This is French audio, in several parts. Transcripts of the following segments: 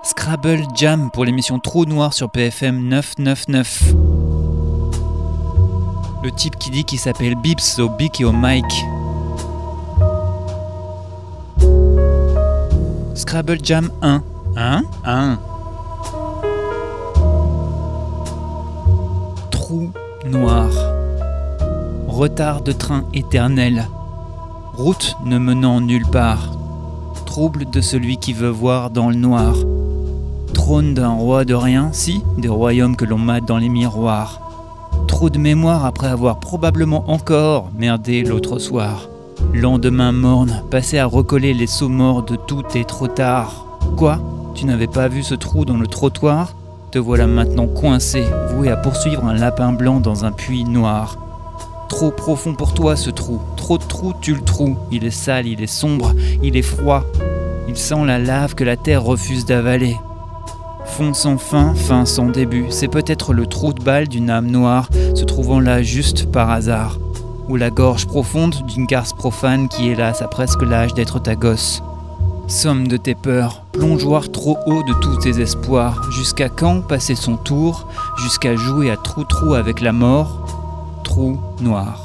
Scrabble Jam pour l'émission Trou Noir sur PFM 999. Le type qui dit qu'il s'appelle Bips au Bic et au Mike. Scrabble Jam 1. 1. Trou noir. Retard de train éternel. Route ne menant nulle part. Trouble de celui qui veut voir dans le noir. Trône d'un roi de rien, si, des royaumes que l'on mate dans les miroirs. Trou de mémoire après avoir probablement encore merdé l'autre soir. Lendemain morne, passé à recoller les seaux morts de tout est trop tard. Quoi ? Tu n'avais pas vu ce trou dans le trottoir ? Te voilà maintenant coincé, voué à poursuivre un lapin blanc dans un puits noir. Trop profond pour toi ce trou, trop de trous tu le trous. Il est sale, il est sombre, il est froid. Il sent la lave que la terre refuse d'avaler. Fond sans fin, fin sans début, c'est peut-être le trou de balle d'une âme noire, se trouvant là juste par hasard. Ou la gorge profonde d'une garce profane qui hélas a presque l'âge d'être ta gosse. Somme de tes peurs, plongeoir trop haut de tous tes espoirs, jusqu'à quand passer son tour, jusqu'à jouer à trou-trou avec la mort, trou noir.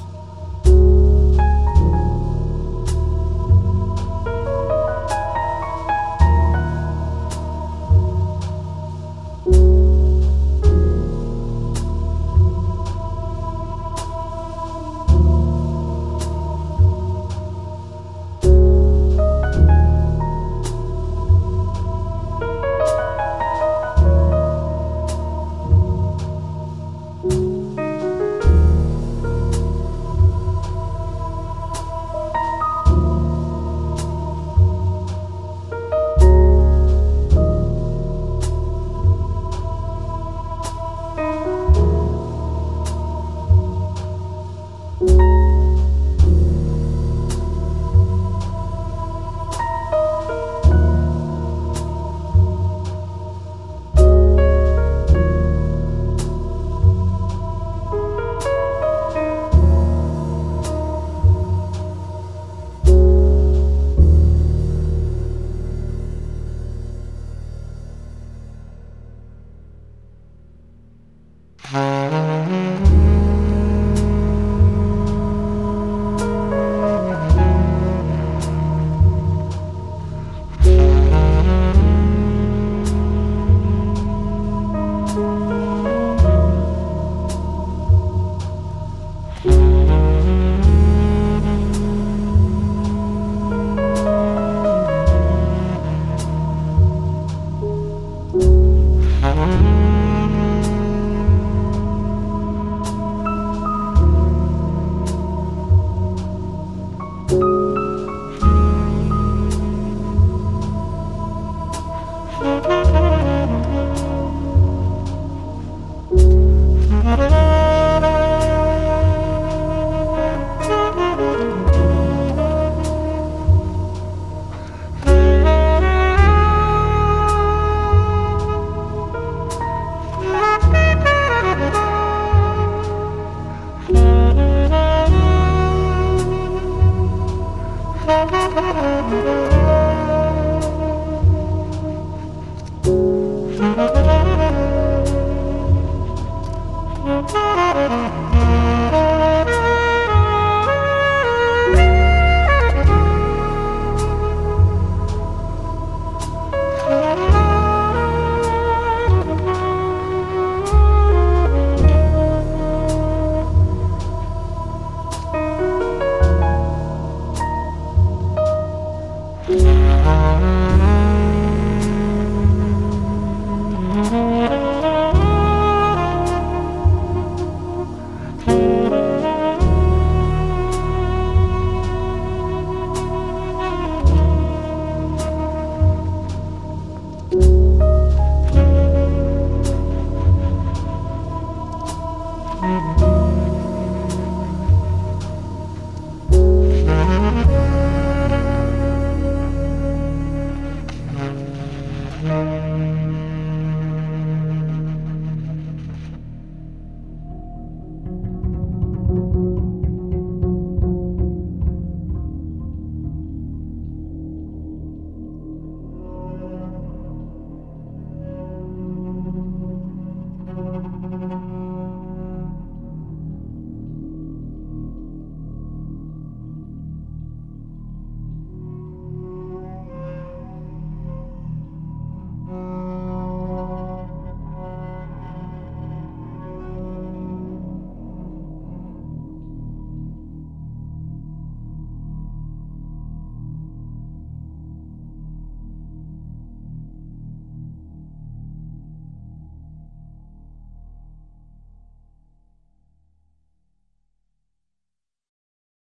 Thank you.